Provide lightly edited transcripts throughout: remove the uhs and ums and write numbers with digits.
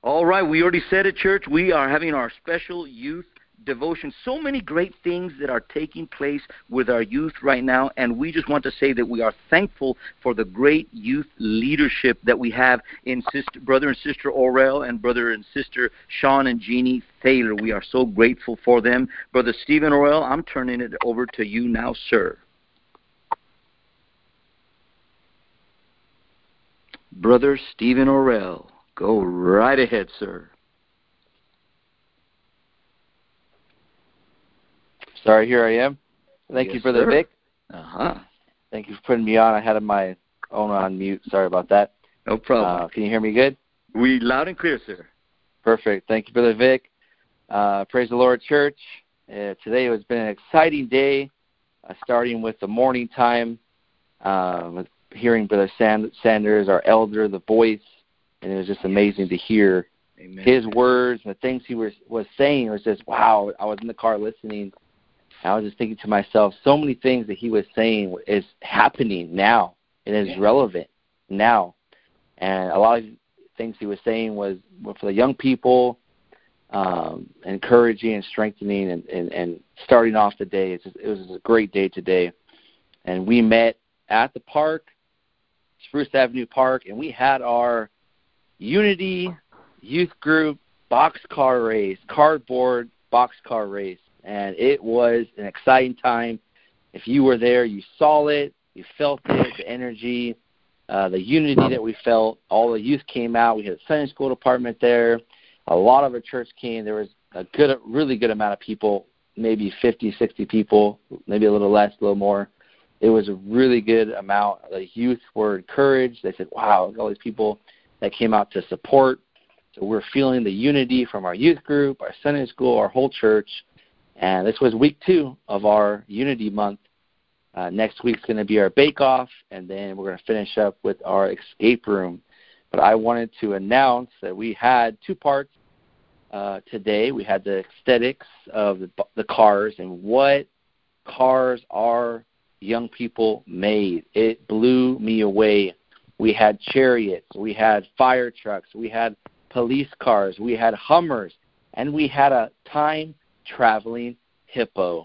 All right, we already said it, church. We are having our special youth devotion. So many great things that are taking place with our youth right now, and we just want to say that we are thankful for the great youth leadership that we have in brother and sister Orel and brother and sister Sean and Jeannie Thaler. We are so grateful for them. Brother Stephen Orel, I'm turning it over to you now, sir. Brother Stephen Orel, go right ahead, sir. Sorry, here I am. Thank you, Brother Vic. Thank you for putting me on. I had my own on mute. Sorry about that. No problem. Can you hear me good? We loud and clear, sir. Perfect. Thank you, Brother Vic. Praise the Lord, church. Today has been an exciting day, starting with the morning time, hearing Brother Sanders, our elder, the voice, and it was just amazing to hear his words and the things he was saying. It was just, wow. I was in the car listening. I was just thinking to myself, so many things that he was saying is happening now. It is relevant now. And a lot of things he was saying was for the young people, encouraging and strengthening and starting off the day. It was a great day today. And we met at the park, Spruce Avenue Park, and we had our Unity Youth Group boxcar race, cardboard boxcar race. And it was an exciting time. If you were there, you saw it, you felt it, the energy, the unity that we felt. All the youth came out. We had a Sunday school department there. A lot of our church came. There was a really good amount of people, maybe 50, 60 people, maybe a little less, a little more. It was a really good amount. The youth were encouraged. They said, wow, look at all these people that came out to support. So we're feeling the unity from our youth group, our Sunday school, our whole church. And this was week 2 of our Unity Month. Next week's going to be our bake-off, and then we're going to finish up with our escape room. But I wanted to announce that we had 2 parts today. We had the aesthetics of the cars and what cars are young people made. It blew me away. We had chariots. We had fire trucks. We had police cars. We had Hummers. And we had a time-traveling hippo,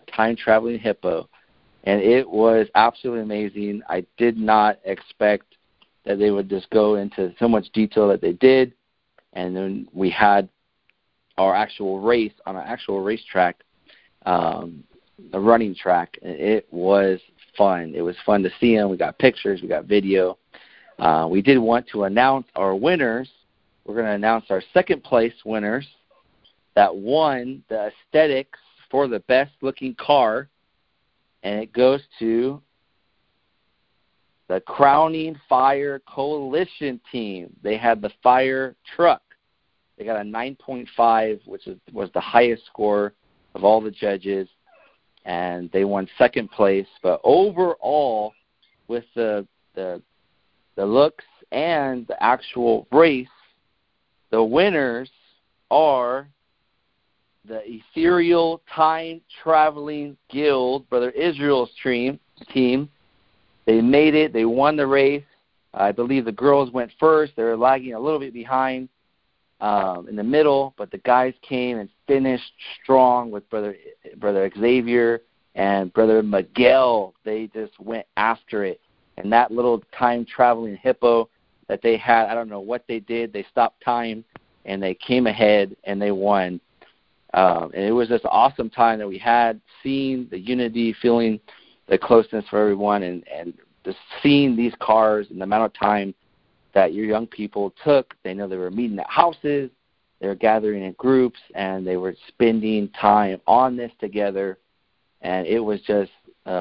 and it was absolutely amazing. I did not expect that they would just go into so much detail that they did, and then we had our actual race on an actual racetrack, a running track, and it was fun. It was fun to see them. We got pictures. We got video. We did want to announce our winners. We're going to announce our second place winners that won the aesthetics for the best looking car, and it goes to the Crowning Fire Coalition team. They had the fire truck. They got a 9.5, which was the highest score of all the judges, and they won second place. But overall, with the looks and the actual race, the winners are the Ethereal Time Traveling Guild, Brother Israel's team. They made it. They won the race. I believe the girls went first. They were lagging a little bit behind in the middle, but the guys came and finished strong with Brother Xavier and Brother Miguel. They just went after it. And that little time-traveling hippo that they had, I don't know what they did. They stopped time, and they came ahead, and they won. And it was just an awesome time that we had, seeing the unity, feeling the closeness for everyone, and just seeing these cars and the amount of time that your young people took. They know they were meeting at houses, they were gathering in groups, and they were spending time on this together. And it was just,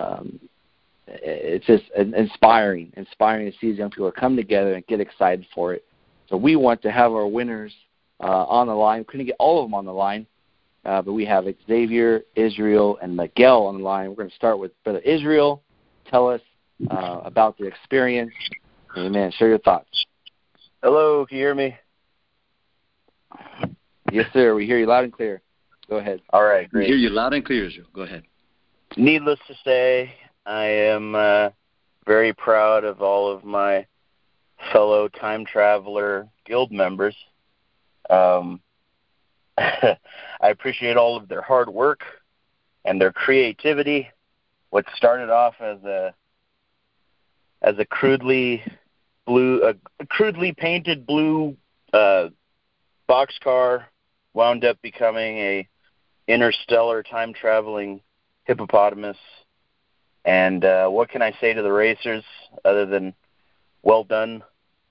it's just inspiring to see these young people come together and get excited for it. So we want to have our winners on the line. We couldn't get all of them on the line. But we have Xavier, Israel, and Miguel on the line. We're going to start with Brother Israel. Tell us about the experience. Amen. Share your thoughts. Hello, can you hear me? Yes, sir. We hear you loud and clear. Go ahead. All right, great. We hear you loud and clear, Israel. Go ahead. Needless to say, I am very proud of all of my fellow time traveler guild members. I appreciate all of their hard work and their creativity. What started off as a crudely painted blue boxcar wound up becoming a interstellar time traveling hippopotamus. And what can I say to the racers other than well done?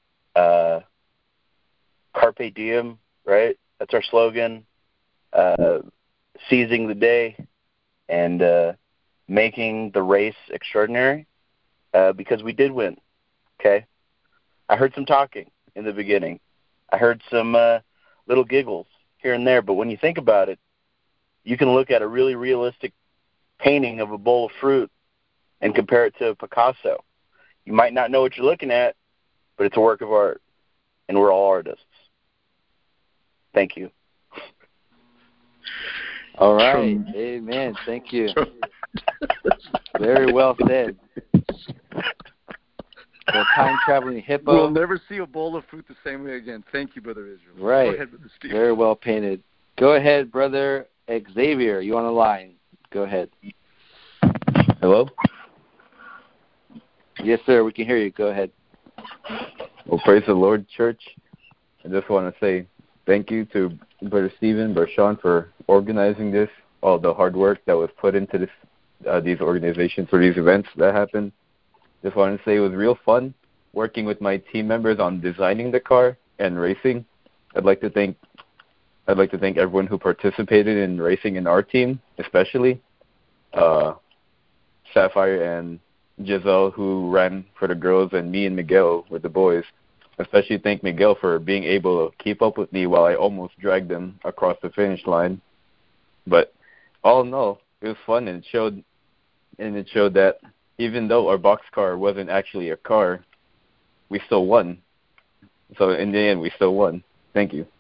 Carpe diem, right? That's our slogan. Seizing the day and making the race extraordinary, because we did win. Okay, I heard some talking in the beginning. I heard some little giggles here and there, but when you think about it, you can look at a really realistic painting of a bowl of fruit and compare it to Picasso. You might not know what you're looking at, but it's a work of art, and we're all artists. Thank you. All right. Amen. Thank you. Very well said. The time-traveling hippo. We'll never see a bowl of fruit the same way again. Thank you, Brother Israel. Right. Go ahead, Brother Steve. Very well painted. Go ahead, Brother Xavier. You on the line. Go ahead. Hello? Yes, sir. We can hear you. Go ahead. Well, praise the Lord, church. I just want to say thank you to Brother Stephen, Brother Sean for organizing this, all the hard work that was put into this, these organizations for these events that happened. Just wanted to say it was real fun working with my team members on designing the car and racing. I'd like to thank everyone who participated in racing in our team, especially Sapphire and Giselle, who ran for the girls, and me and Miguel with the boys. Especially thank Miguel for being able to keep up with me while I almost dragged them across the finish line. But all in all, it was fun, and it showed that even though our boxcar wasn't actually a car, we still won. So in the end, we still won. Thank you.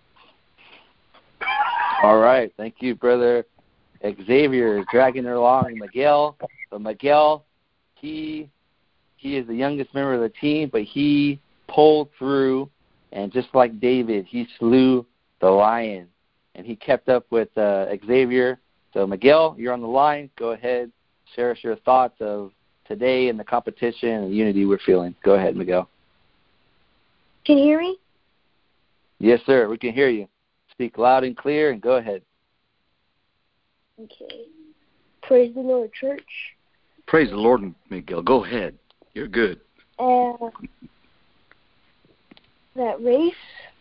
All right. Thank you, Brother Xavier, dragging her along. Miguel. But Miguel, he is the youngest member of the team, but he pulled through, and just like David, he slew the lion, and he kept up with Xavier. So, Miguel, you're on the line. Go ahead. Share us your thoughts of today and the competition and the unity we're feeling. Go ahead, Miguel. Can you hear me? Yes, sir. We can hear you. Speak loud and clear, and go ahead. Okay. Praise the Lord, church. Praise the Lord, Miguel. Go ahead. You're good. That race,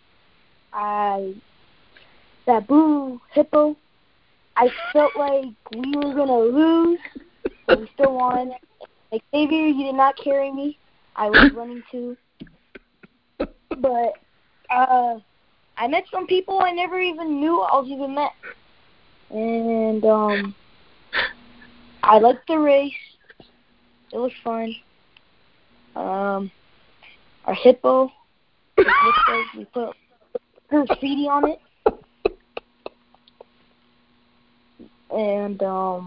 that blue hippo, I felt like we were going to lose, but we still won. Like, Xavier, you did not carry me. I was running too. But I met some people I never even knew I was even met. And I liked the race. It was fun. Our hippo, it looks like we put graffiti on it. And,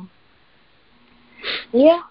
yeah.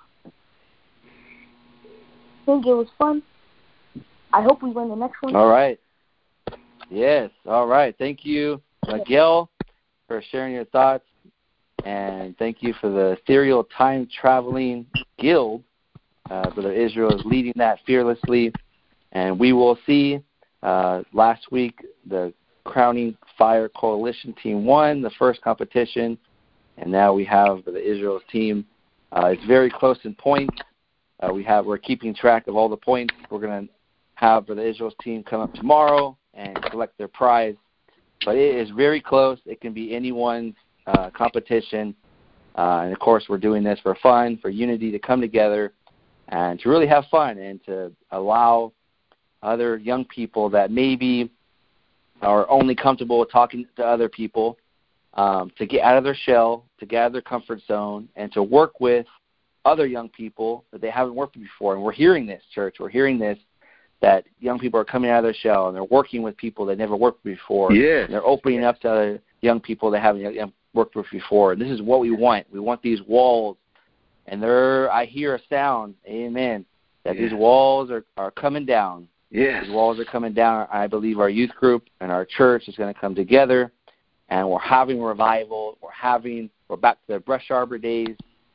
I think it was fun. I hope we win the next one. All right. Yes. All right. Thank you, Miguel, for sharing your thoughts. And thank you for the Ethereal Time Traveling Guild. Brother Israel is leading that fearlessly. And we will see last week the Crowning Fire Coalition team won the first competition. And now we have the Israel's team. It's very close in points. We're keeping track of all the points. We're going to have the Israel's team come up tomorrow and collect their prize. But it is very close. It can be anyone's competition. And, of course, we're doing this for fun, for unity, to come together and to really have fun and to allow other young people that maybe are only comfortable with talking to other people to get out of their shell, to get out of their comfort zone, and to work with other young people that they haven't worked with before. And we're hearing this, church. We're hearing this, that young people are coming out of their shell and they're working with people they never worked with before. Yes. And they're opening up to other young people they haven't worked with before. And this is what we want. We want these walls. And I hear a sound, amen, that these walls are coming down. Yes. These walls are coming down. I believe our youth group and our church is going to come together, and we're having revival. We're back to the Brush Arbor days.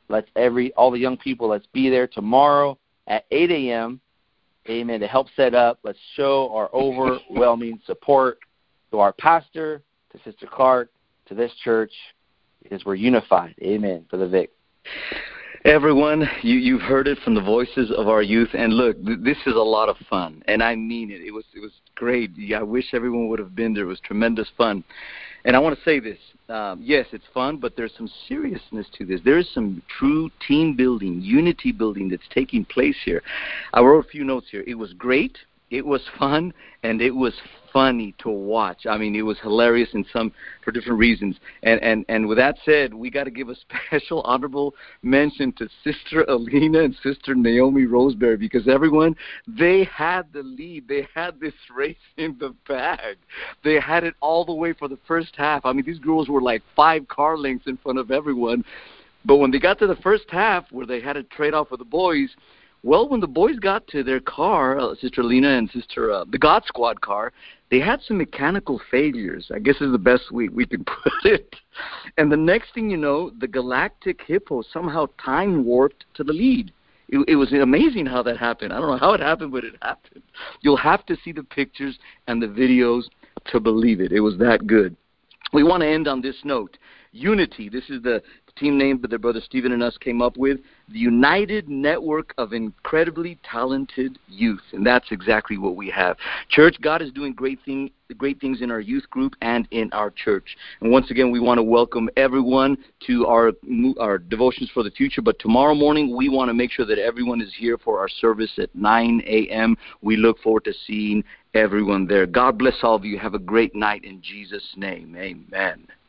All the young people, let's be there tomorrow at 8 a.m., amen, to help set up. Let's show our overwhelming support to our pastor, to Sister Clark, to this church, because we're unified. Amen. For the Vic. Everyone, you've heard it from the voices of our youth, and look, this is a lot of fun, and I mean it. It was great. I wish everyone would have been there. It was tremendous fun. And I want to say this. Yes, it's fun, but there's some seriousness to this. There is some true team building, unity building that's taking place here. I wrote a few notes here. It was great. It was fun, and it was funny to watch. I mean, it was hilarious for different reasons. And with that said, we got to give a special honorable mention to Sister Alina and Sister Naomi Roseberry, because everyone, they had the lead. They had this race in the bag. They had it all the way for the first half. I mean, these girls were like 5 car lengths in front of everyone. But when they got to the first half, where they had to trade off with the boys, well, when the boys got to their car, Sister Lena and the God Squad car, they had some mechanical failures, I guess is the best we can put it. And the next thing you know, the Galactic Hippo somehow time warped to the lead. It was amazing how that happened. I don't know how it happened, but it happened. You'll have to see the pictures and the videos to believe it. It was that good. We want to end on this note. Unity, this is the team name that their brother Stephen and us came up with, the United Network of Incredibly Talented Youth, and that's exactly what we have. Church, God is doing great things in our youth group and in our church. And once again, we want to welcome everyone to our Devotions for the Future, but tomorrow morning, we want to make sure that everyone is here for our service at 9 a.m. We look forward to seeing everyone there. God bless all of you. Have a great night in Jesus' name. Amen.